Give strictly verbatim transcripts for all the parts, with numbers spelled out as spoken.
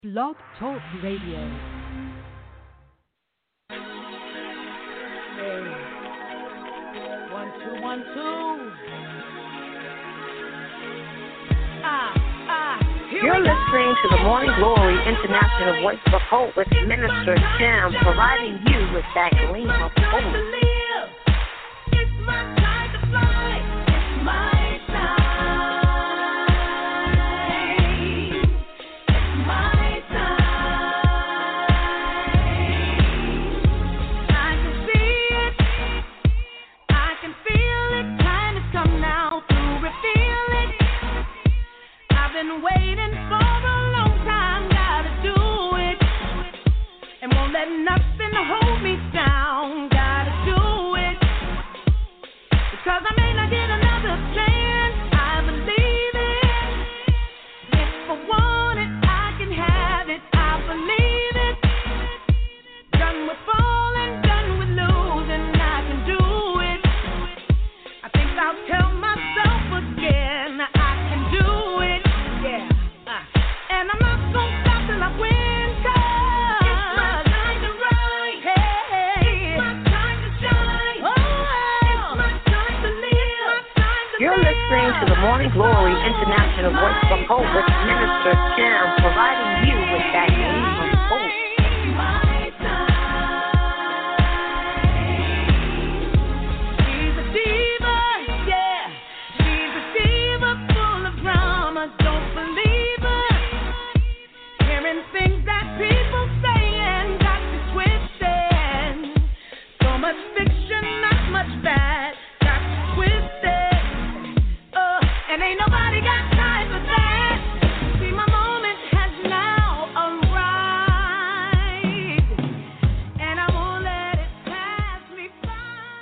Blog Talk Radio. Hey, one, two, one, two. Ah, ah, here You're we go. listening to the Morning Glory International Voice of Hope with Minister Tim, providing you with that gleam of hope. It's my time to fly. It's my time. It's my time. I can see it. I can feel it. Time has come now to reveal it. I've been waiting for a long time. Gotta do it. And won't let nothing hold me down. Gotta do it. Because I may not get another chance. I believe it. If I want it, I can have it. I believe it. Done with falling, done with losing. I can do it. I think I'll tell myself again. I can do it. Yeah. Uh, and I'm not gonna stop till I win. 'Cause it's my time to rise. Hey, it's my time to shine. Oh, it's my time to live. It's my time to You're live. listening to the Morning Glory International Voice of Hope with Minister Tim, providing you with that gleam of hope. My time. She's a diva, yeah. She's a diva full of drama. Don't believe her. Hearing things that people say and got you twisted. So much fiction, not much fact. Got you twisted. Uh, and ain't nobody got time for that. See, my moment has now arrived. And I won't let it pass me by.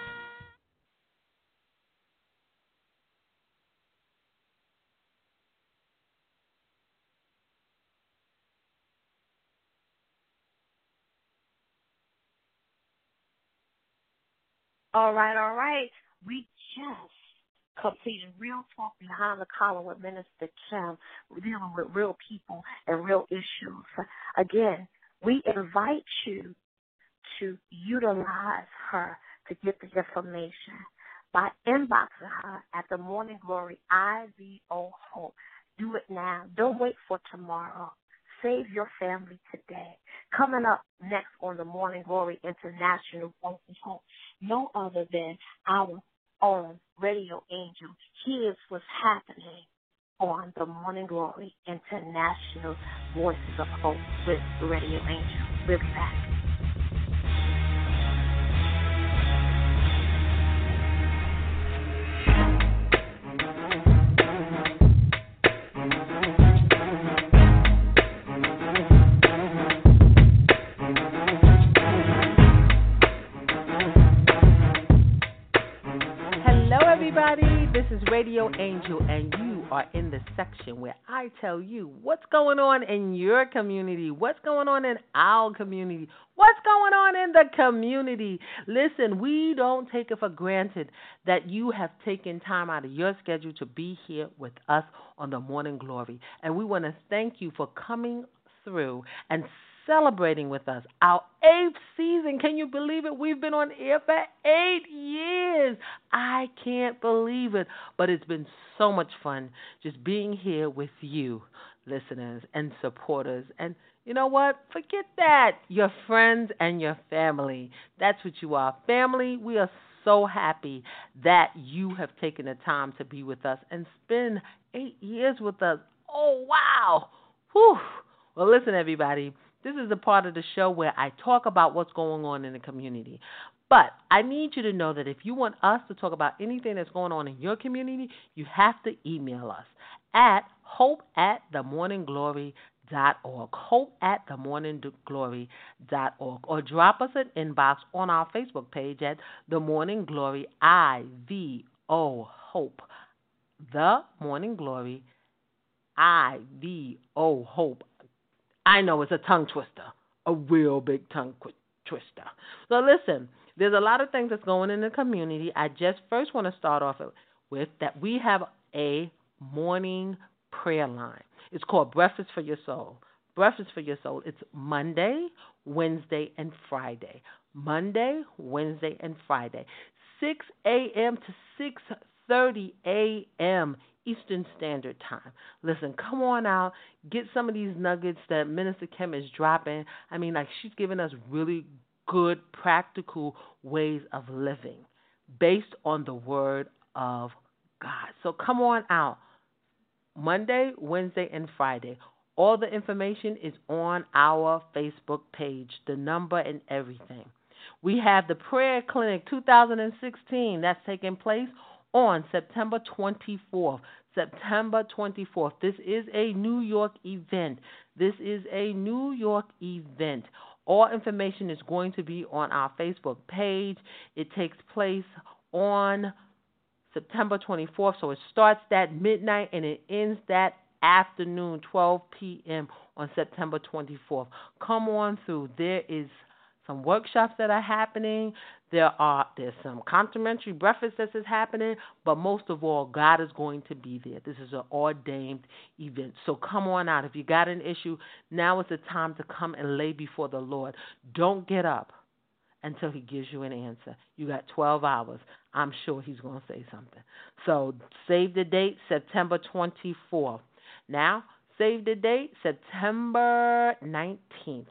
All right, all right. We just completed Real Talk Behind the Collar with Minister Tim, dealing with real people and real issues. Again, we invite you to utilize her to get the information by inboxing her at the Morning Glory I V O Hope. Do it now. Don't wait for tomorrow. Save your family today. Coming up next on the Morning Glory International Voice of Hope, no other than our own Radio Angel. Here's what's happening on the Morning Glory International Voices of Hope with Radio Angel. We'll be back. Hello, everybody. This is Radio Angel, and you are in the section where I tell you what's going on in your community, what's going on in our community, what's going on in the community. Listen, we don't take it for granted that you have taken time out of your schedule to be here with us on the Morning Glory, and we want to thank you for coming through and celebrating with us our eighth season. Can you believe it? We've been on air for eight years. I can't believe it, but it's been so much fun just being here with you, listeners and supporters. And you know what? Forget that. Your friends and your family. That's what you are. Family, we are so happy that you have taken the time to be with us and spend eight years with us. Oh, wow. Whew. Well, listen, everybody. This is the part of the show where I talk about what's going on in the community. But I need you to know that if you want us to talk about anything that's going on in your community, you have to email us at hope at the morning glory dot org, hope at the morning glory dot org, or drop us an inbox on our Facebook page at The Morning Glory I V O Hope. The Morning Glory I V O Hope. I know it's a tongue twister, a real big tongue qu- twister. So listen, there's a lot of things that's going in the community. I just first want to start off with that we have a morning prayer line. It's called Breakfast for Your Soul. Breakfast for Your Soul. It's Monday, Wednesday, and Friday. Monday, Wednesday, and Friday. six a.m. to six thirty a.m. Eastern Standard Time. Listen, come on out. Get some of these nuggets that Minister Kim is dropping. I mean, like, she's giving us really good, practical ways of living based on the Word of God. So come on out. Monday, Wednesday, and Friday. All the information is on our Facebook page, the number and everything. We have the Prayer Clinic two thousand sixteen that's taking place on September twenty-fourth. September twenty-fourth. This is a New York event. This is a New York event. All information is going to be on our Facebook page. It takes place on September twenty-fourth, so it starts that midnight and it ends that afternoon, twelve p.m. on September twenty-fourth. Come on through. There is some workshops that are happening. There are there's some complimentary breakfast that is happening, but most of all, God is going to be there. This is an ordained event. So come on out. If you got an issue, now is the time to come and lay before the Lord. Don't get up until he gives you an answer. You got twelve hours. I'm sure he's going to say something. So save the date, September twenty-fourth. Now, save the date, September nineteenth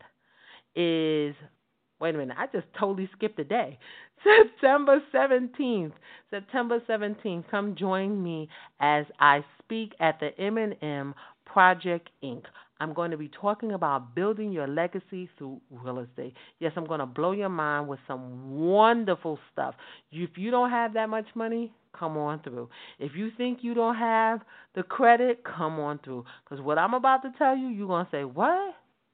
is, wait a minute, I just totally skipped a day. September seventeenth. September seventeenth. Come join me as I speak at the M and M Project, Incorporated. I'm going to be talking about building your legacy through real estate. Yes, I'm going to blow your mind with some wonderful stuff. If you don't have that much money, come on through. If you think you don't have the credit, come on through. Because what I'm about to tell you, you're going to say, what?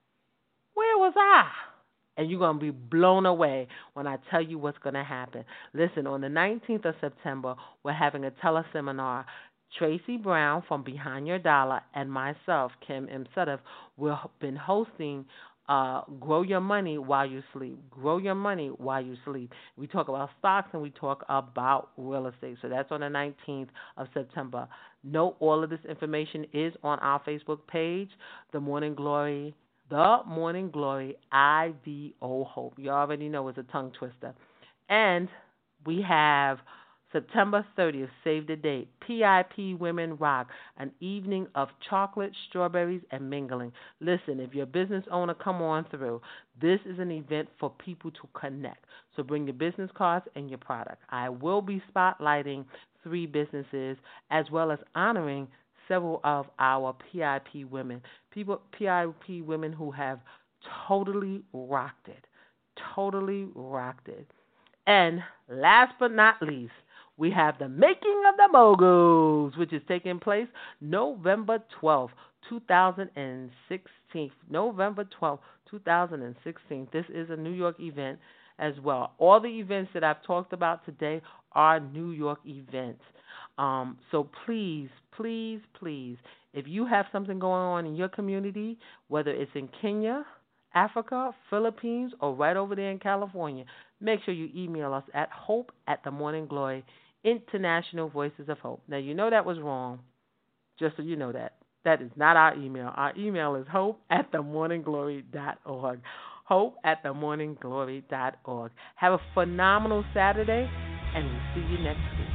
Where was I? And you're going to be blown away when I tell you what's going to happen. Listen, on the nineteenth of September, we're having a teleseminar. Tracy Brown from Behind Your Dollar and myself, Kim M. Sudduth, we've been hosting uh, Grow Your Money While You Sleep. Grow Your Money While You Sleep. We talk about stocks and we talk about real estate. So that's on the nineteenth of September. Note all of this information is on our Facebook page, The Morning Glory, The Morning Glory, I V O Hope. You already know it's a tongue twister. And we have September thirtieth, save the date, P I P Women Rock, an evening of chocolate, strawberries, and mingling. Listen, if you're a business owner, come on through. This is an event for people to connect. So bring your business cards and your product. I will be spotlighting three businesses as well as honoring several of our P I P women, people, P I P women who have totally rocked it, totally rocked it. And last but not least, we have the Making of the Moguls, which is taking place November twelfth, two thousand sixteen. November twelfth, two thousand sixteen. This is a New York event as well. All the events that I've talked about today are New York events. Um, so please, please, please, if you have something going on in your community, whether it's in Kenya, Africa, Philippines, or right over there in California, make sure you email us at hope at the Morning Glory, International Voices of Hope. Now, you know that was wrong, just so you know that. That is not our email. Our email is hope at the morning glory dot org. hope at the morning glory dot org. Have a phenomenal Saturday, and we'll see you next week.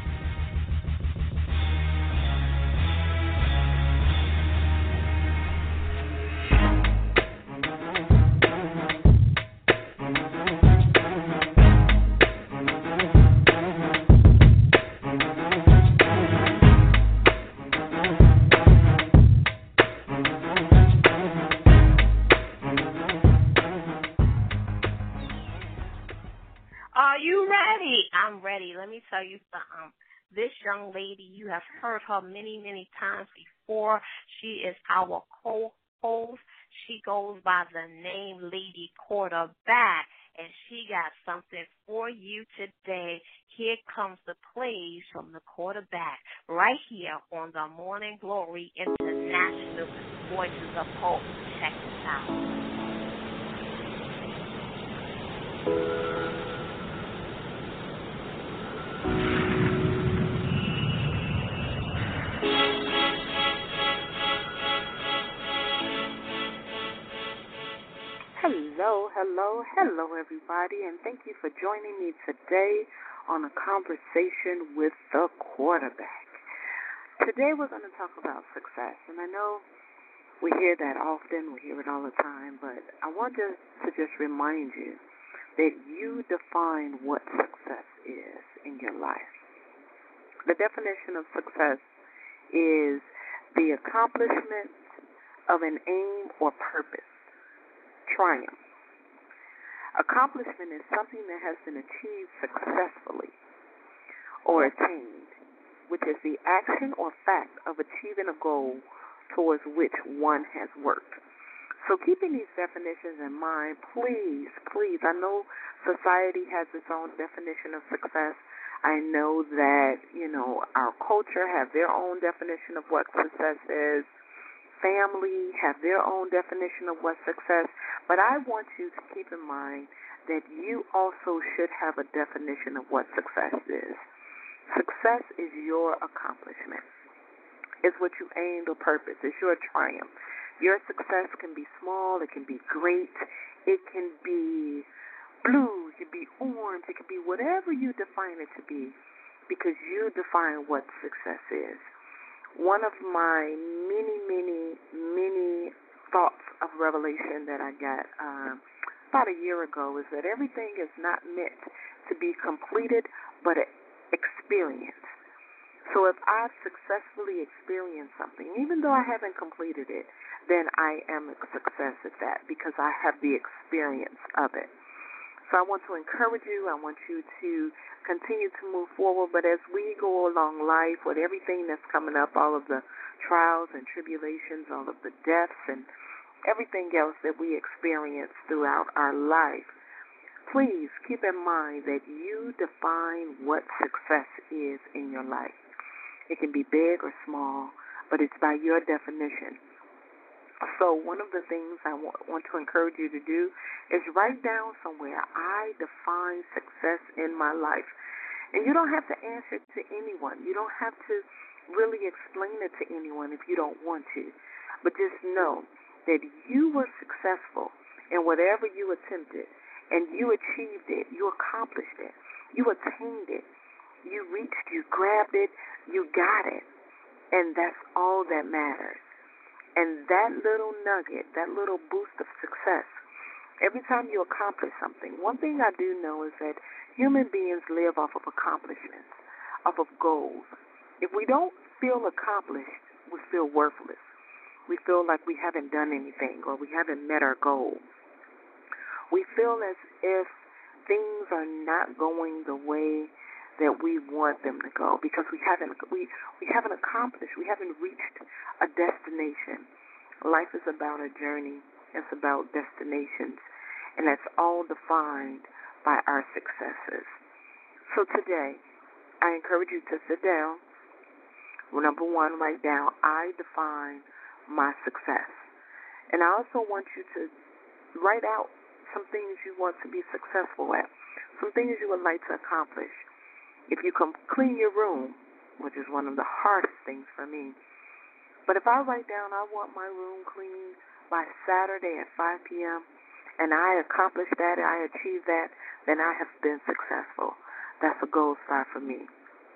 Let me tell you something. This young lady, you have heard her many, many times before. She is our co-host. She goes by the name Lady Quarterback, and she got something for you today. Here comes the plays from the quarterback right here on the Morning Glory International Voices of Hope. Check this out. Hello, hello, hello, everybody, and thank you for joining me today on a conversation with the quarterback. Today we're going to talk about success, and I know we hear that often, we hear it all the time, but I want to, to just remind you that you define what success is in your life. The definition of success is the accomplishment of an aim or purpose. Triumph. Accomplishment is something that has been achieved successfully or attained, which is the action or fact of achieving a goal towards which one has worked. So keeping these definitions in mind, please, please, I know society has its own definition of success. I know that, you know, our culture have their own definition of what success is. Family have their own definition of what success, but I want you to keep in mind that you also should have a definition of what success is. Success is your accomplishment. It's what you aimed or purpose. It's your triumph. Your success can be small. It can be great. It can be blue. It can be orange. It can be whatever you define it to be, because you define what success is. One of my many, many, many thoughts of revelation that I got uh, about a year ago is that everything is not meant to be completed, but experienced. So if I've successfully experienced something, even though I haven't completed it, then I am a success at that because I have the experience of it. So I want to encourage you. I want you to continue to move forward. But as we go along life with everything that's coming up, all of the trials and tribulations, all of the deaths and everything else that we experience throughout our life, please keep in mind that you define what success is in your life. It can be big or small, but it's by your definition. So one of the things I want to encourage you to do is write down somewhere, I define success in my life. And you don't have to answer to anyone. You don't have to really explain it to anyone if you don't want to. But just know that you were successful in whatever you attempted, and you achieved it. You accomplished it. You attained it. You reached, you grabbed it, you got it. And that's all that matters. And that little nugget, that little boost of success, every time you accomplish something, one thing I do know is that human beings live off of accomplishments, off of goals. If we don't feel accomplished, we feel worthless. We feel like we haven't done anything or we haven't met our goals. We feel as if things are not going the way that we want them to go because we haven't we, we haven't accomplished, we haven't reached a destination. Life is about a journey. It's about destinations, and that's all defined by our successes. So today, I encourage you to sit down. Well, number one, write down, I define my success. And I also want you to write out some things you want to be successful at, some things you would like to accomplish. If you can clean your room, which is one of the hardest things for me, but if I write down I want my room clean by Saturday at five p.m., and I accomplish that, I achieve that, then I have been successful. That's a gold star for me.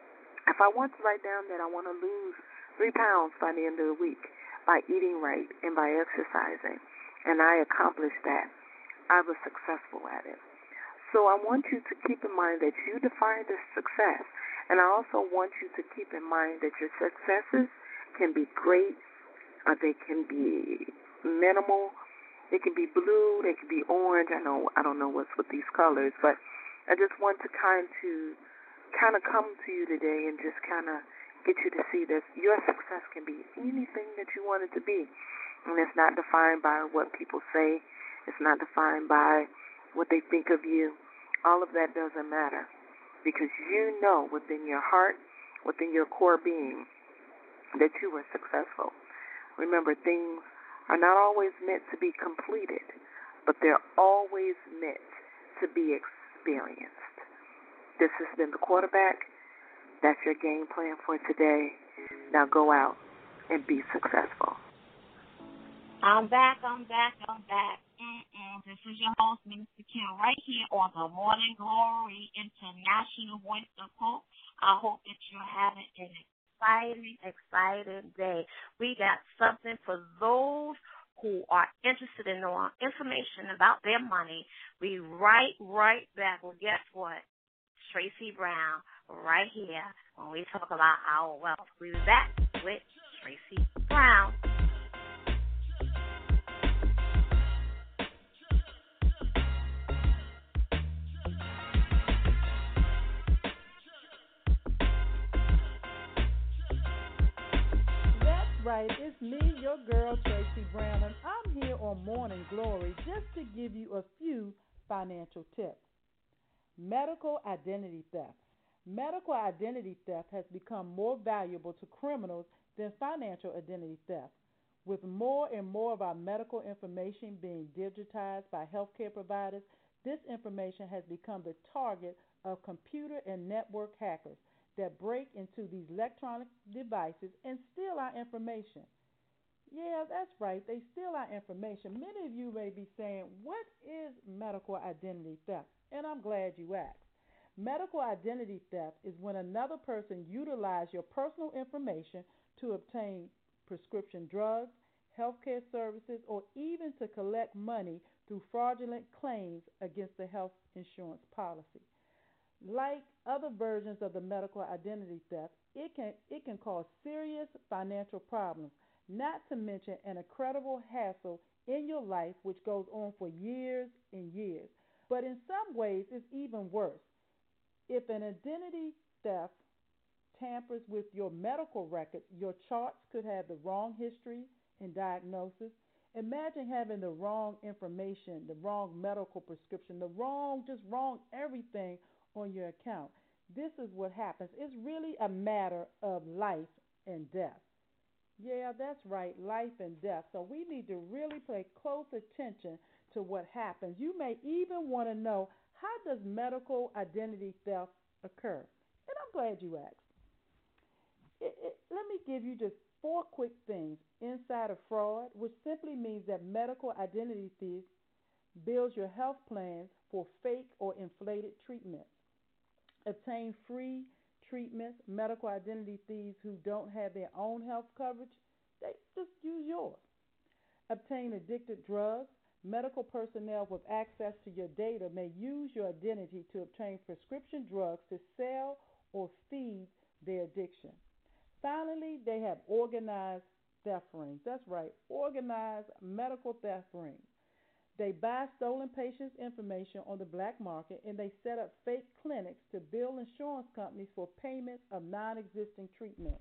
If I want to write down that I want to lose three pounds by the end of the week by eating right and by exercising, and I accomplish that, I was successful at it. So I want you to keep in mind that you define this success, and I also want you to keep in mind that your successes can be great, or they can be minimal. They can be blue, they can be orange. I know I don't know what's with these colors, but I just want to kind to kind of come to you today and just kind of get you to see that your success can be anything that you want it to be, and it's not defined by what people say. It's not defined by what they think of you. All of that doesn't matter because you know within your heart, within your core being, that you were successful. Remember, things are not always meant to be completed, but they're always meant to be experienced. This has been the quarterback. That's your game plan for today. Now go out and be successful. I'm back, I'm back, I'm back. Mm-mm. This is your host, Minister Kim, right here on the Morning Glory International Voice of Hope. I hope that you're having an exciting, exciting day. We got something for those who are interested in knowing information about their money. We right, right back. Well, guess what? Tracy Brown right here when we talk about our wealth. We'll be back with Tracy Brown. Right, it's me, your girl, Tracy Brown, and I'm here on Morning Glory just to give you a few financial tips. Medical identity theft. Medical identity theft has become more valuable to criminals than financial identity theft. With more and more of our medical information being digitized by healthcare providers, this information has become the target of computer and network hackers that break into these electronic devices and steal our information. Yeah, that's right. They steal our information. Many of you may be saying, what is medical identity theft? And I'm glad you asked. Medical identity theft is when another person utilizes your personal information to obtain prescription drugs, healthcare services, or even to collect money through fraudulent claims against the health insurance policy. Like other versions of the medical identity theft, it can it can cause serious financial problems, not to mention an incredible hassle in your life which goes on for years and years. But in some ways, it's even worse. If an identity theft tampers with your medical records, your charts could have the wrong history and diagnosis. Imagine having the wrong information, the wrong medical prescription, the wrong, just wrong everything on your account. This is what happens. It's really a matter of life and death. Yeah, that's right, life and death. So we need to really pay close attention to what happens. You may even want to know, how does medical identity theft occur? And I'm glad you asked. It, it, let me give you just four quick things inside of fraud, which simply means that medical identity thieves build your health plans for fake or inflated treatments. Obtain free treatments. Medical identity thieves who don't have their own health coverage, they just use yours. Obtain addicted drugs. Medical personnel with access to your data may use your identity to obtain prescription drugs to sell or feed their addiction. Finally, they have organized theft rings. That's right, organized medical theft rings. They buy stolen patients' information on the black market and they set up fake clinics to bill insurance companies for payments of non-existing treatments.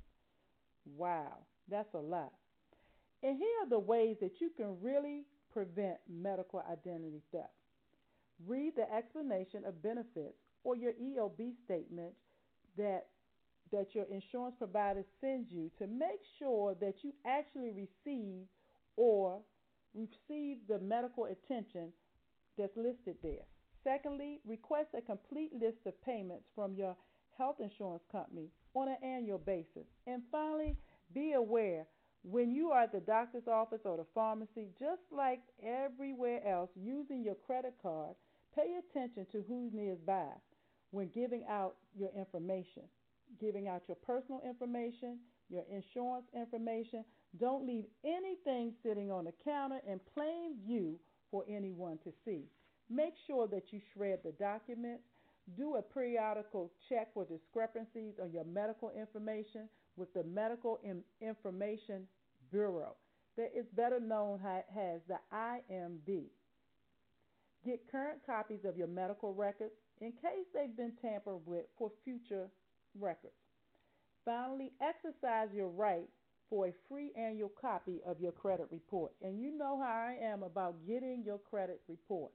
Wow, that's a lot. And here are the ways that you can really prevent medical identity theft. Read the explanation of benefits or your E O B statement that that your insurance provider sends you to make sure that you actually receive or receive the medical attention that's listed there. Secondly, request a complete list of payments from your health insurance company on an annual basis. And finally, be aware when you are at the doctor's office or the pharmacy, just like everywhere else, using your credit card, pay attention to who's nearby when giving out your information, giving out your personal information, your insurance information. Don't leave anything sitting on the counter in plain view for anyone to see. Make sure that you shred the documents. Do a periodical check for discrepancies on your medical information with the Medical in- Information Bureau. That is better known as the I M B. Get current copies of your medical records in case they've been tampered with for future records. Finally, exercise your right for a free annual copy of your credit report. And you know how I am about getting your credit report.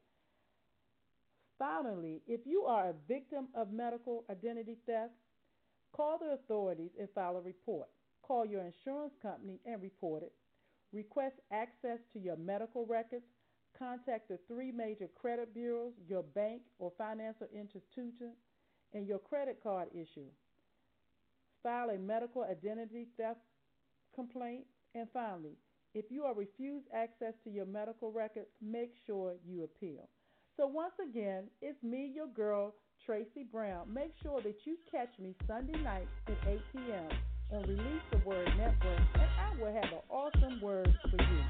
Finally, if you are a victim of medical identity theft, call the authorities and file a report. Call your insurance company and report it. Request access to your medical records. Contact the three major credit bureaus, your bank or financial institution, and your credit card issuer. File a medical identity theft complaint. And finally, If you are refused access to your medical records, make sure you appeal. So once again, it's me, your girl, Tracy Brown. Make sure that you catch me Sunday nights at eight p.m. on Release the Word Network, and I will have an awesome word for you.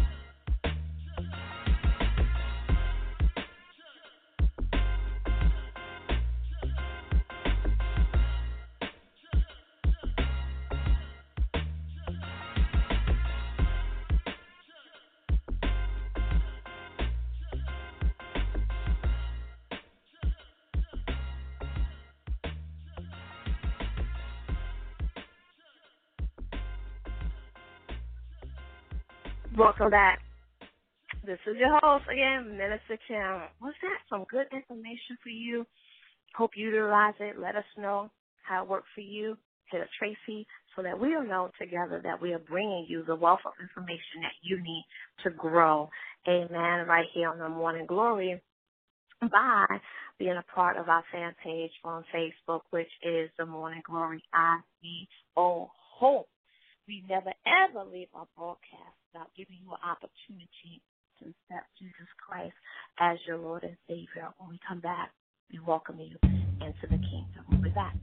Welcome back. This is your host again, Minister Kim. Was that some good information for you? Hope you utilize it. Let us know how it worked for you. Hit a Tracy so that we'll know together that we are bringing you the wealth of information that you need to grow. Amen. Right here on the Morning Glory by being a part of our fan page on Facebook, which is the Morning Glory I E O Hope. We never, ever leave our broadcast without giving you an opportunity to accept Jesus Christ as your Lord and Savior. When we come back, we welcome you into the kingdom. We'll be back.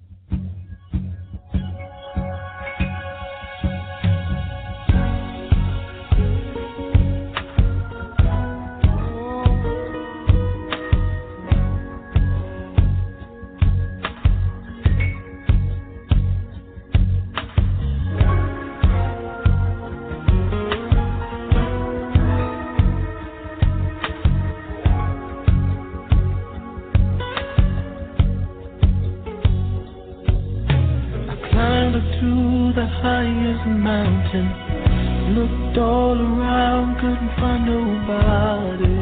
To the highest mountain, looked all around, couldn't find nobody.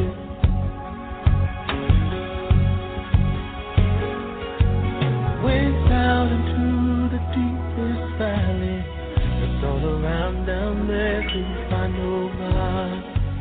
Went down into the deepest valley, looked all around down there, couldn't find nobody.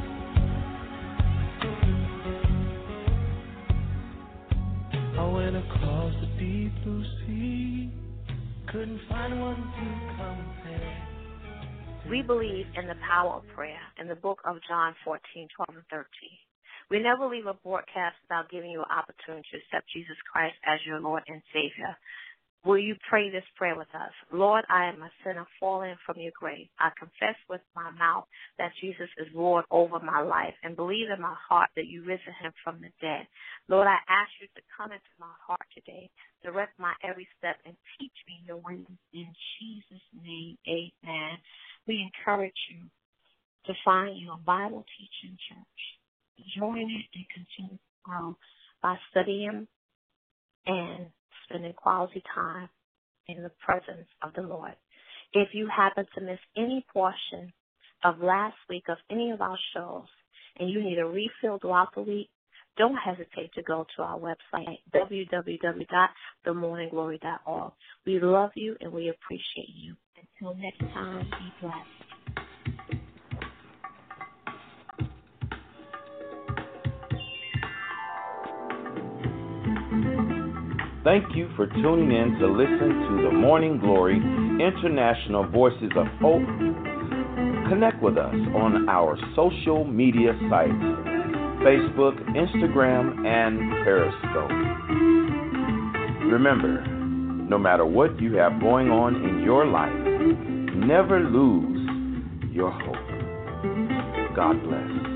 I went across the deep blue sea, couldn't find one to compare. We believe in the power of prayer in the book of John fourteen, twelve, and thirteen. We never leave a broadcast without giving you an opportunity to accept Jesus Christ as your Lord and Savior. Will you pray this prayer with us? Lord, I am a sinner fallen from your grace. I confess with my mouth that Jesus is Lord over my life and believe in my heart that you risen him from the dead. Lord, I ask you to come into my heart today, direct my every step, and teach me your ways. In Jesus' name, amen. We encourage you to find your Bible teaching church. Join it and continue to grow by studying and spending quality time in the presence of the Lord. If you happen to miss any portion of last week of any of our shows and you need a refill throughout the week, don't hesitate to go to our website, w w w dot the morning glory dot org. We love you and we appreciate you. Until next time, be blessed. Thank you for tuning in to listen to the Morning Glory International Voices of Hope. Connect with us on our social media sites, Facebook, Instagram, and Periscope. Remember, no matter what you have going on in your life, never lose your hope. God bless.